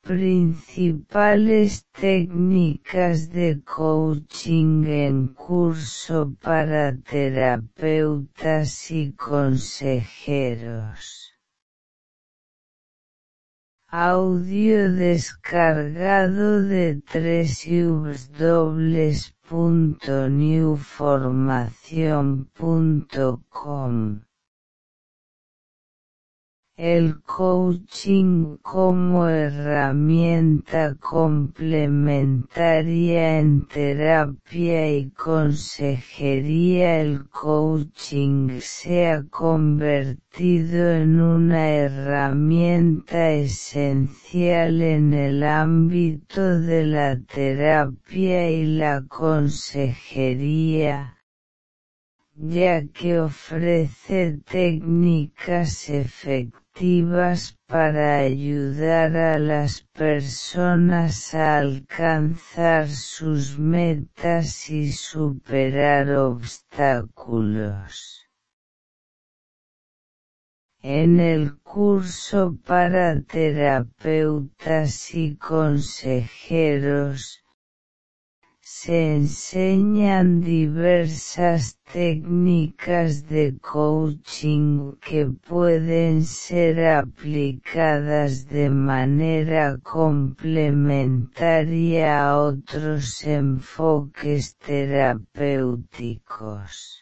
principales técnicas de coaching en curso para terapeutas y consejeros. Audio descargado de www.newformacion.com. El coaching como herramienta complementaria en terapia y consejería. El coaching se ha convertido en una herramienta esencial en el ámbito de la terapia y la consejería, ya que ofrece técnicas efectivas para ayudar a las personas a alcanzar sus metas y superar obstáculos. En el curso para terapeutas y consejeros, se enseñan diversas técnicas de coaching que pueden ser aplicadas de manera complementaria a otros enfoques terapéuticos.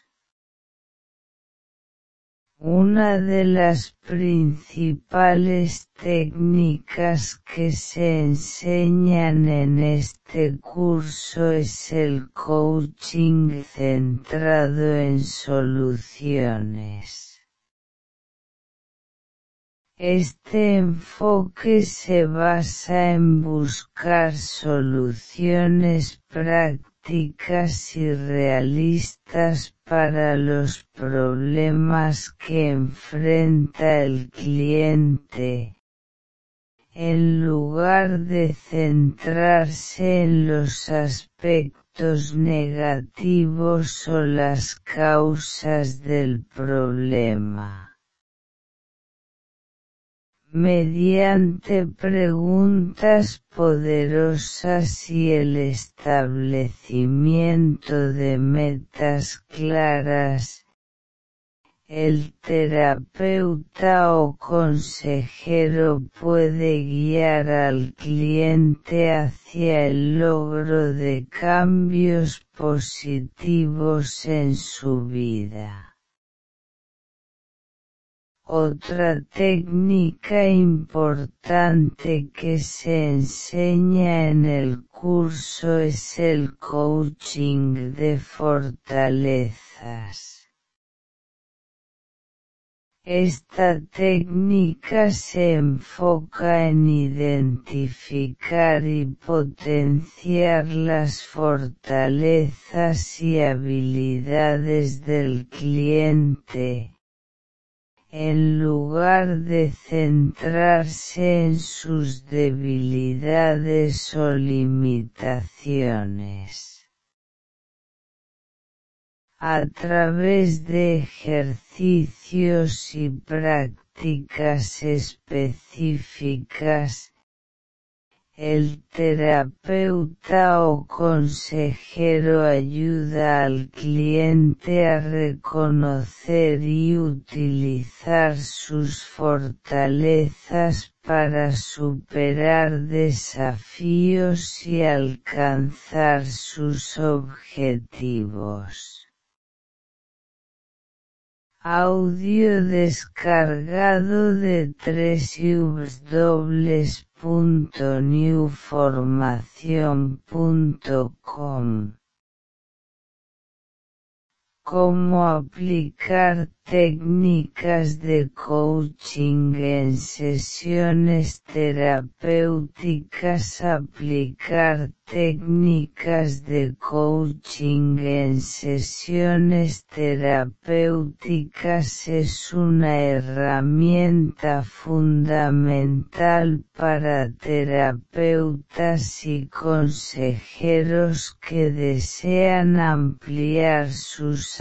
Una de las principales técnicas que se enseñan en este curso es el coaching centrado en soluciones. Este enfoque se basa en buscar soluciones prácticas y realistas para los problemas que enfrenta el cliente, en lugar de centrarse en los aspectos negativos o las causas del problema. Mediante preguntas poderosas y el establecimiento de metas claras, el terapeuta o consejero puede guiar al cliente hacia el logro de cambios positivos en su vida. Otra técnica importante que se enseña en el curso es el coaching de fortalezas. Esta técnica se enfoca en identificar y potenciar las fortalezas y habilidades del cliente, en lugar de centrarse en sus debilidades o limitaciones. A través de ejercicios y prácticas específicas, el terapeuta o consejero ayuda al cliente a reconocer y utilizar sus fortalezas para superar desafíos y alcanzar sus objetivos. Audio descargado de www.newformacion.com. Cómo aplicar técnicas de coaching en sesiones terapéuticas. Aplicar técnicas de coaching en sesiones terapéuticas es una herramienta fundamental para terapeutas y consejeros que desean ampliar sus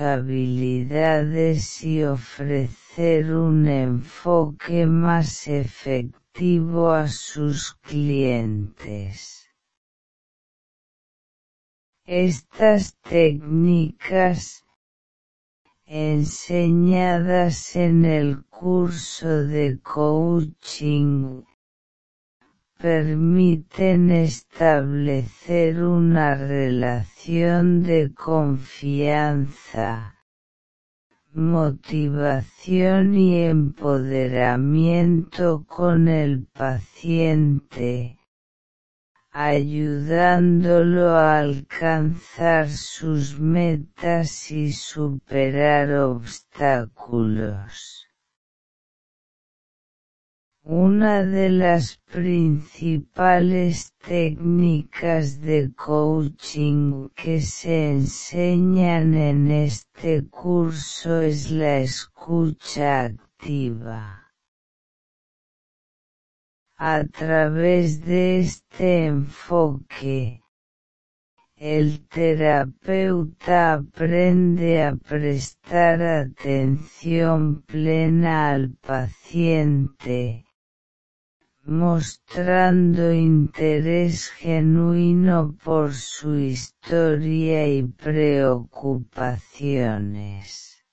habilidades y ofrecer un enfoque más efectivo atractivo a sus clientes. Estas técnicas, enseñadas en el curso de coaching, permiten establecer una relación de confianza, motivación y empoderamiento con el paciente, ayudándolo a alcanzar sus metas y superar obstáculos. Una de las principales técnicas de coaching que se enseñan en este curso es la escucha activa. A través de este enfoque, el terapeuta aprende a prestar atención plena al paciente, mostrando interés genuino por su historia y preocupaciones.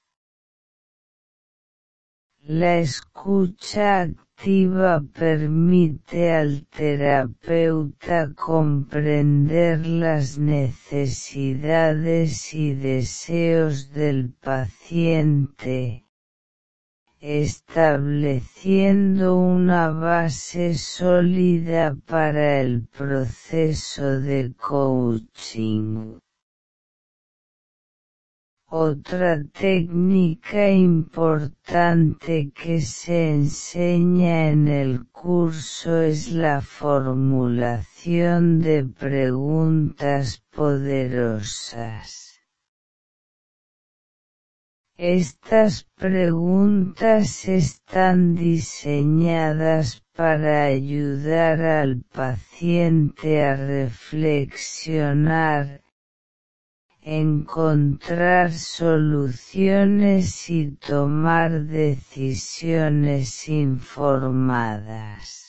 La escucha activa permite al terapeuta comprender las necesidades y deseos del paciente, estableciendo una base sólida para el proceso de coaching. Otra técnica importante que se enseña en el curso es la formulación de preguntas poderosas. Estas preguntas están diseñadas para ayudar al paciente a reflexionar, encontrar soluciones y tomar decisiones informadas.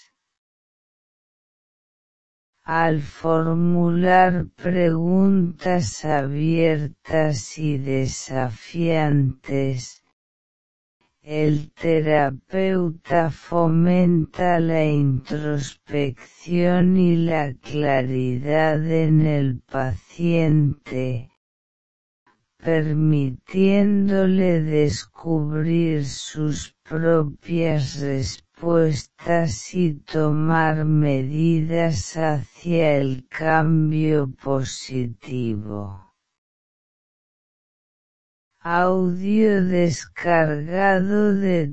Al formular preguntas abiertas y desafiantes, el terapeuta fomenta la introspección y la claridad en el paciente, permitiéndole descubrir sus propias respuestas y tomar medidas hacia el cambio positivo. Audio descargado de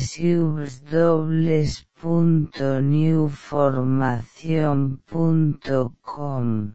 www.newformacion.com.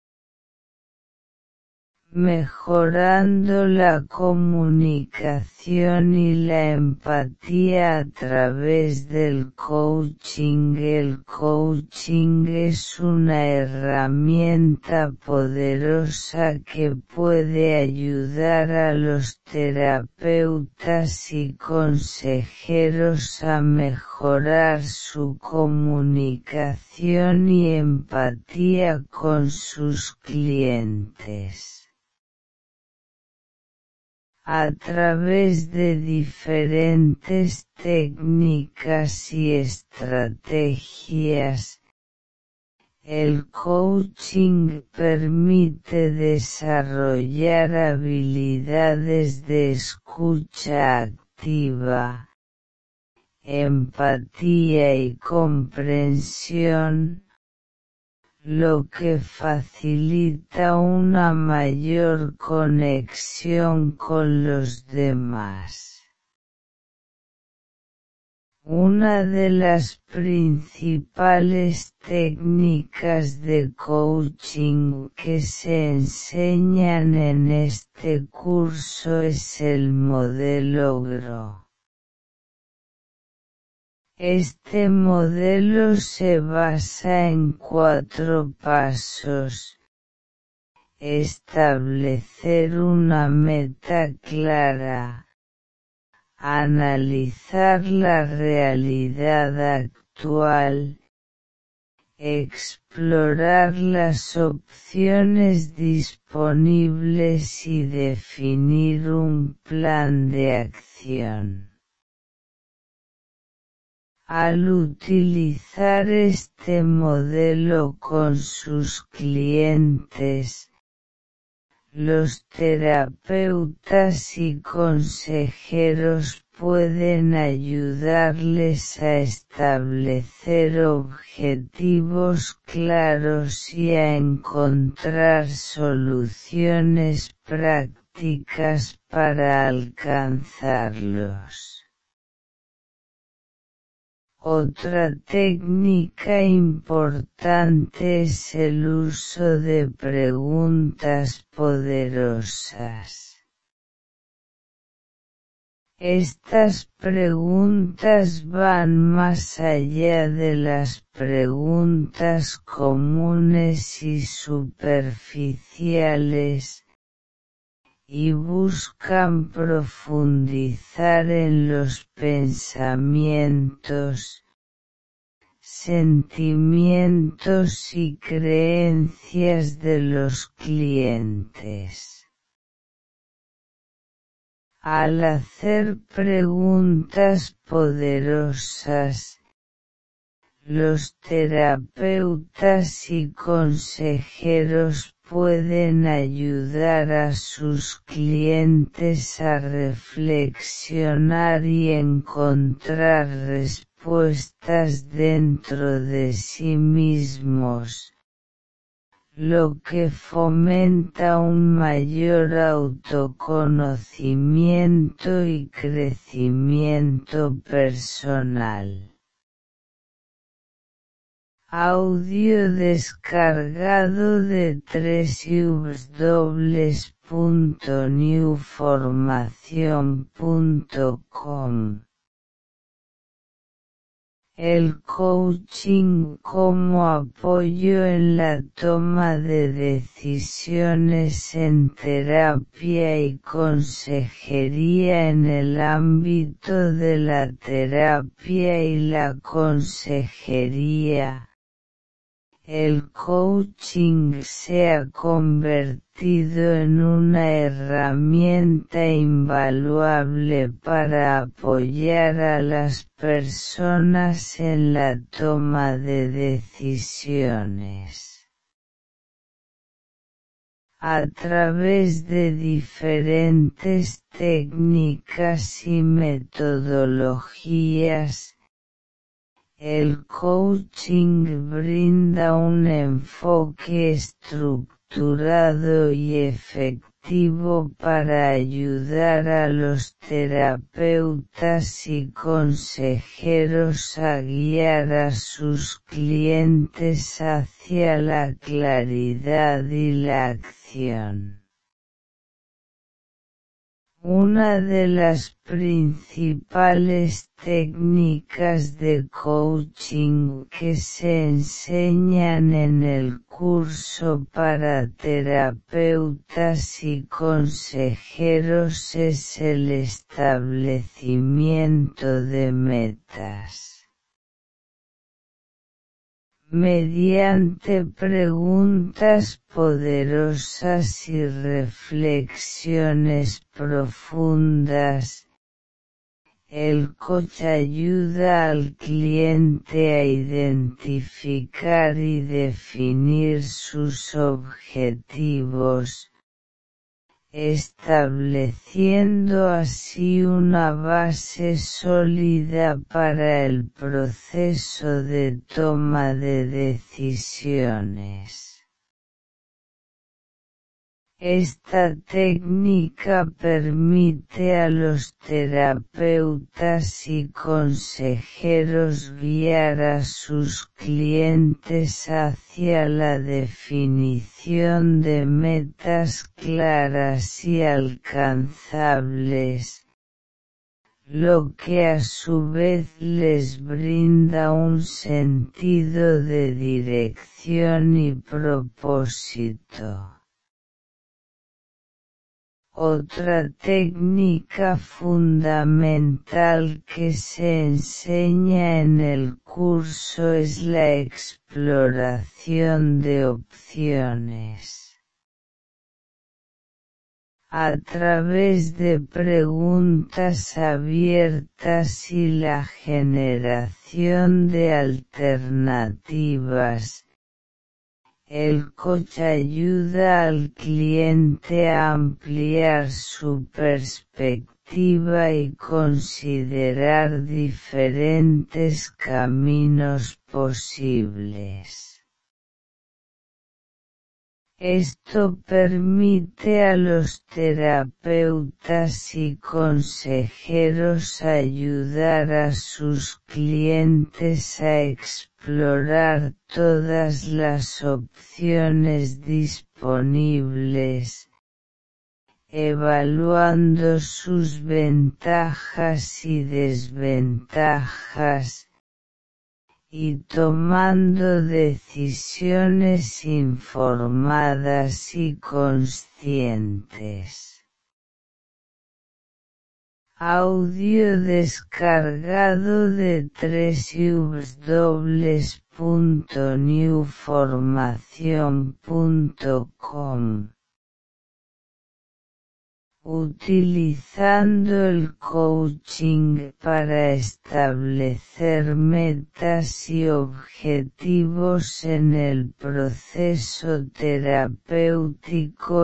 Mejorando la comunicación y la empatía a través del coaching. El coaching es una herramienta poderosa que puede ayudar a los terapeutas y consejeros a mejorar su comunicación y empatía con sus clientes. A través de diferentes técnicas y estrategias, el coaching permite desarrollar habilidades de escucha activa, empatía y comprensión, lo que facilita una mayor conexión con los demás. Una de las principales técnicas de coaching que se enseñan en este curso es el modelo GROW. Este modelo se basa en 4 pasos: establecer una meta clara, analizar la realidad actual, explorar las opciones disponibles y definir un plan de acción. Al utilizar este modelo con sus clientes, los terapeutas y consejeros pueden ayudarles a establecer objetivos claros y a encontrar soluciones prácticas para alcanzarlos. Otra técnica importante es el uso de preguntas poderosas. Estas preguntas van más allá de las preguntas comunes y superficiales, y buscan profundizar en los pensamientos, sentimientos y creencias de los clientes. Al hacer preguntas poderosas, los terapeutas y consejeros pueden ayudar a sus clientes a reflexionar y encontrar respuestas dentro de sí mismos, lo que fomenta un mayor autoconocimiento y crecimiento personal. Audio descargado de www.newformacion.com. El coaching como apoyo en la toma de decisiones en terapia y consejería. En el ámbito de la terapia y la consejería, el coaching se ha convertido en una herramienta invaluable para apoyar a las personas en la toma de decisiones. A través de diferentes técnicas y metodologías, el coaching brinda un enfoque estructurado y efectivo para ayudar a los terapeutas y consejeros a guiar a sus clientes hacia la claridad y la acción. Una de las principales técnicas de coaching que se enseñan en el curso para terapeutas y consejeros es el establecimiento de metas. Mediante preguntas poderosas y reflexiones profundas, el coach ayuda al cliente a identificar y definir sus objetivos, estableciendo así una base sólida para el proceso de toma de decisiones. Esta técnica permite a los terapeutas y consejeros guiar a sus clientes hacia la definición de metas claras y alcanzables, lo que a su vez les brinda un sentido de dirección y propósito. Otra técnica fundamental que se enseña en el curso es la exploración de opciones. A través de preguntas abiertas y la generación de alternativas, el coach ayuda al cliente a ampliar su perspectiva y considerar diferentes caminos posibles. Esto permite a los terapeutas y consejeros ayudar a sus clientes a explorar todas las opciones disponibles, evaluando sus ventajas y desventajas, y tomando decisiones informadas y conscientes. Audio descargado de www.newformacion.com. Utilizando el coaching para establecer metas y objetivos en el proceso terapéutico.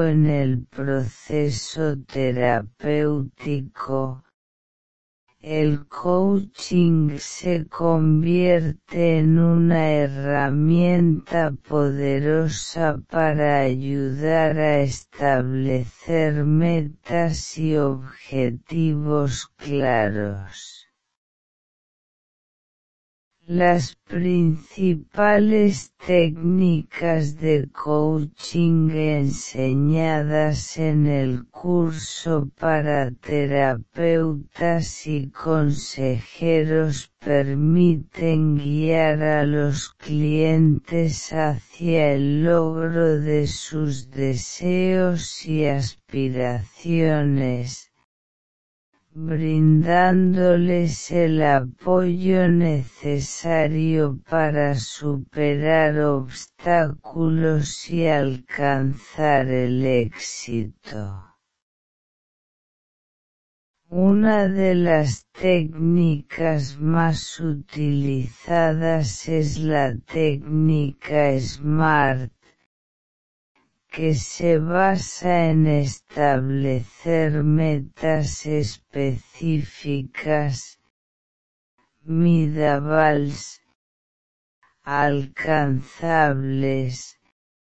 El coaching se convierte en una herramienta poderosa para ayudar a establecer metas y objetivos claros. Las principales técnicas de coaching enseñadas en el curso para terapeutas y consejeros permiten guiar a los clientes hacia el logro de sus deseos y aspiraciones, brindándoles el apoyo necesario para superar obstáculos y alcanzar el éxito. Una de las técnicas más utilizadas es la técnica SMART, que se basa en establecer metas específicas, medibles, alcanzables,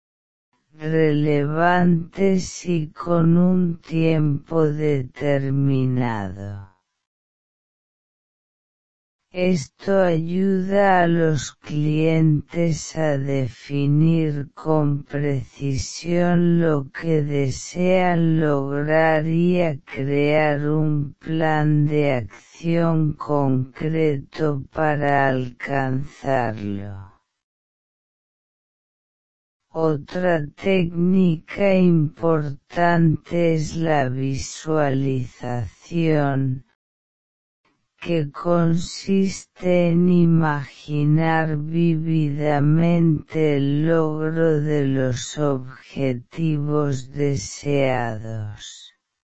relevantes y con un tiempo determinado. Esto ayuda a los clientes a definir con precisión lo que desean lograr y a crear un plan de acción concreto para alcanzarlo. Otra técnica importante es la visualización, que consiste en imaginar vívidamente el logro de los objetivos deseados.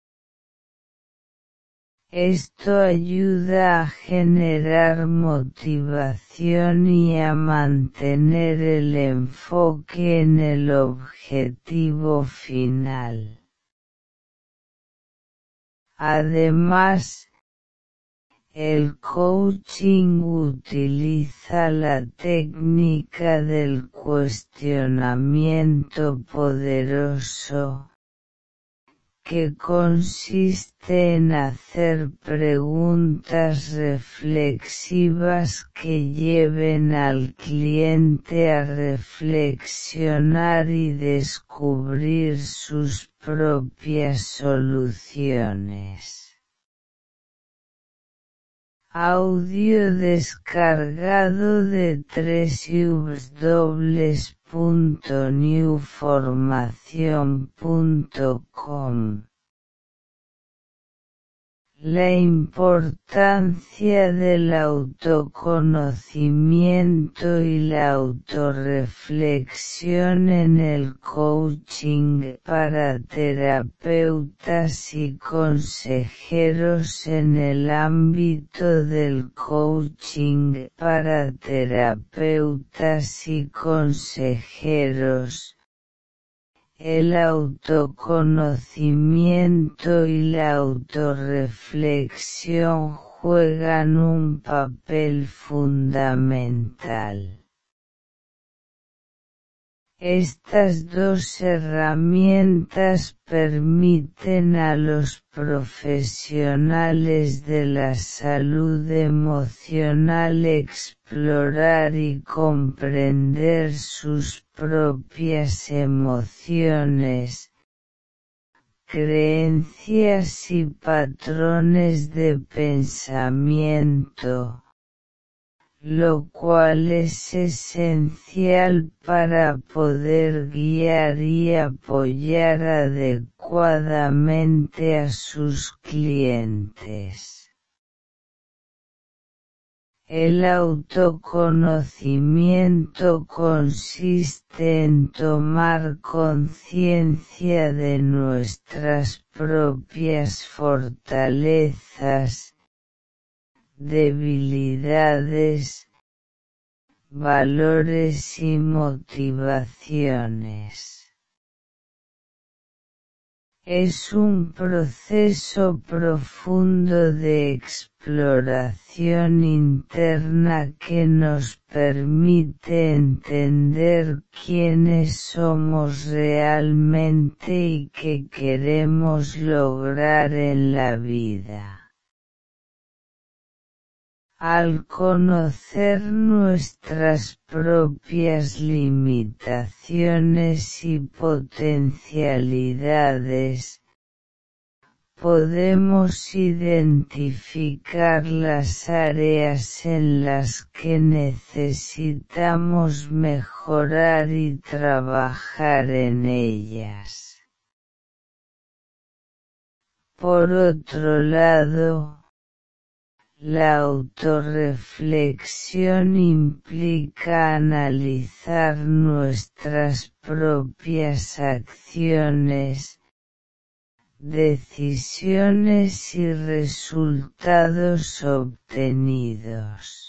Esto ayuda a generar motivación y a mantener el enfoque en el objetivo final. Además, el coaching utiliza la técnica del cuestionamiento poderoso, que consiste en hacer preguntas reflexivas que lleven al cliente a reflexionar y descubrir sus propias soluciones. Audio descargado de www.newformacion.com. La importancia del autoconocimiento y la autorreflexión en el coaching para terapeutas y consejeros en el ámbito del coaching para terapeutas y consejeros. El autoconocimiento y la autorreflexión juegan un papel fundamental. Estas dos herramientas permiten a los profesionales de la salud emocional explorar y comprender sus propias emociones, creencias y patrones de pensamiento, lo cual es esencial para poder guiar y apoyar adecuadamente a sus clientes. El autoconocimiento consiste en tomar conciencia de nuestras propias fortalezas, debilidades, valores y motivaciones. Es un proceso profundo de exploración interna que nos permite entender quiénes somos realmente y qué queremos lograr en la vida. Al conocer nuestras propias limitaciones y potencialidades, podemos identificar las áreas en las que necesitamos mejorar y trabajar en ellas. Por otro lado, la autorreflexión implica analizar nuestras propias acciones, decisiones y resultados obtenidos.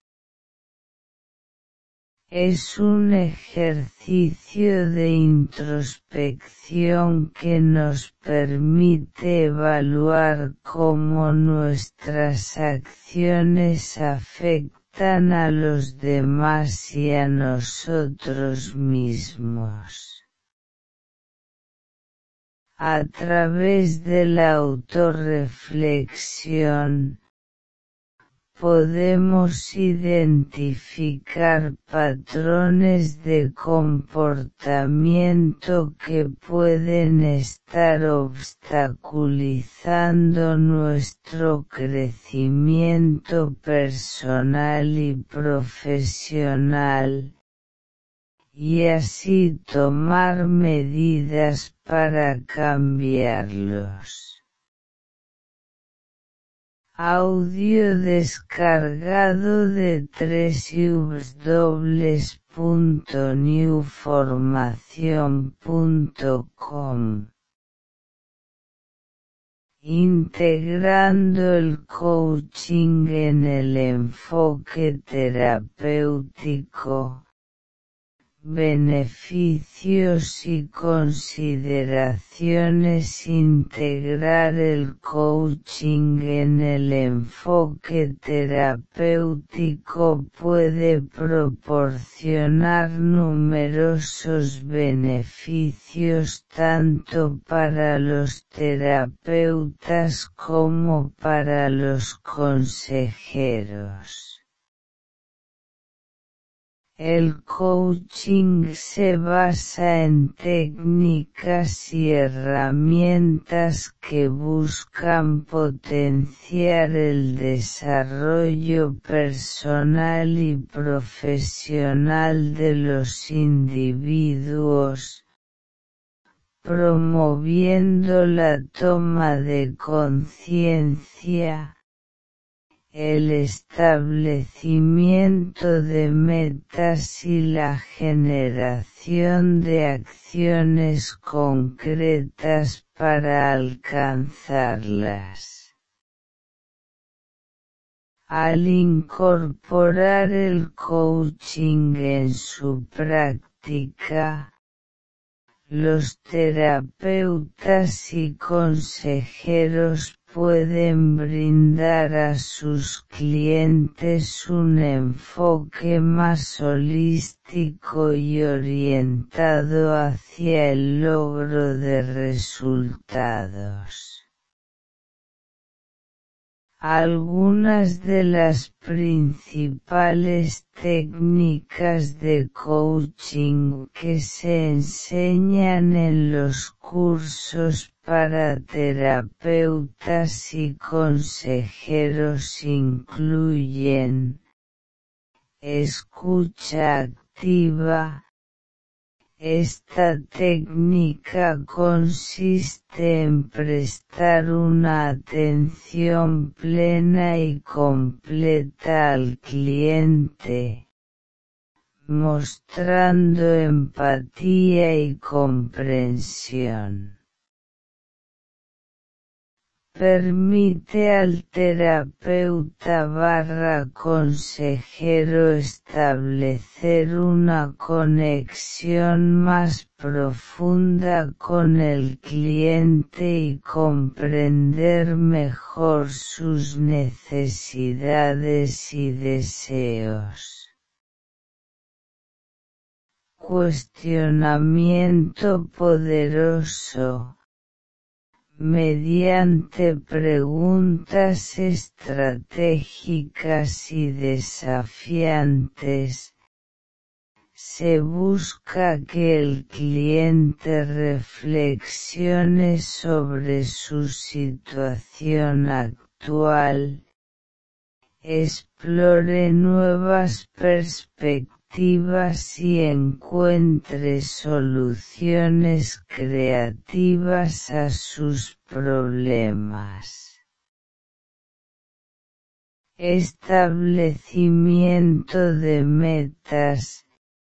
Es un ejercicio de introspección que nos permite evaluar cómo nuestras acciones afectan a los demás y a nosotros mismos. A través de la autorreflexión, podemos identificar patrones de comportamiento que pueden estar obstaculizando nuestro crecimiento personal y profesional, y así tomar medidas para cambiarlos. Audio descargado de www.newformacion.com. Integrando el coaching en el enfoque terapéutico. Beneficios y consideraciones. Integrar el coaching en el enfoque terapéutico puede proporcionar numerosos beneficios tanto para los terapeutas como para los consejeros. El coaching se basa en técnicas y herramientas que buscan potenciar el desarrollo personal y profesional de los individuos, promoviendo la toma de conciencia, el establecimiento de metas y la generación de acciones concretas para alcanzarlas. Al incorporar el coaching en su práctica, los terapeutas y consejeros pueden brindar a sus clientes un enfoque más holístico y orientado hacia el logro de resultados. Algunas de las principales técnicas de coaching que se enseñan en los cursos para terapeutas y consejeros incluyen escucha activa. Esta técnica consiste en prestar una atención plena y completa al cliente, mostrando empatía y comprensión. Permite al terapeuta consejero establecer una conexión más profunda con el cliente y comprender mejor sus necesidades y deseos. Cuestionamiento poderoso. Mediante preguntas estratégicas y desafiantes, se busca que el cliente reflexione sobre su situación actual, explore nuevas perspectivas y encuentre soluciones creativas a sus problemas. Establecimiento de metas.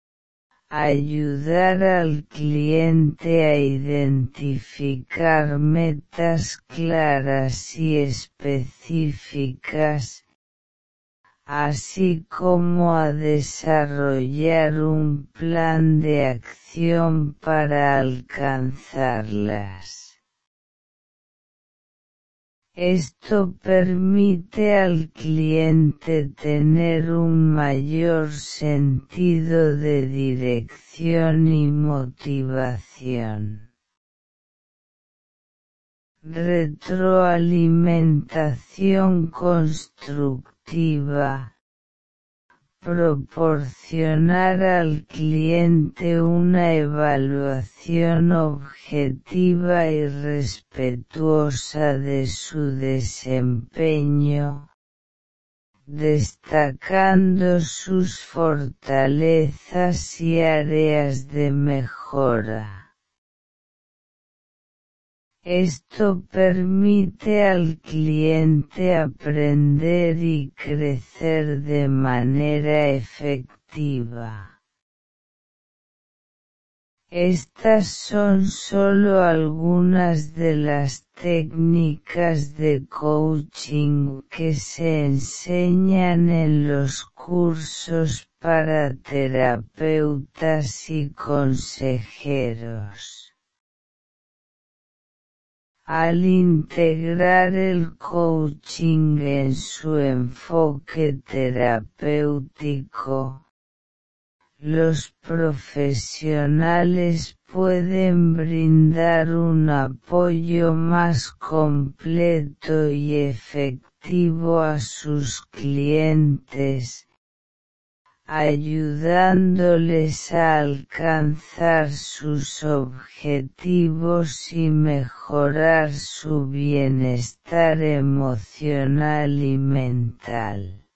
Ayudar al cliente a identificar metas claras y específicas, así como a desarrollar un plan de acción para alcanzarlas. Esto permite al cliente tener un mayor sentido de dirección y motivación. Retroalimentación constructiva. Proporcionar al cliente una evaluación objetiva y respetuosa de su desempeño, destacando sus fortalezas y áreas de mejora. Esto permite al cliente aprender y crecer de manera efectiva. Estas son solo algunas de las técnicas de coaching que se enseñan en los cursos para terapeutas y consejeros. Al integrar el coaching en su enfoque terapéutico, los profesionales pueden brindar un apoyo más completo y efectivo a sus clientes, ayudándoles a alcanzar sus objetivos y mejorar su bienestar emocional y mental.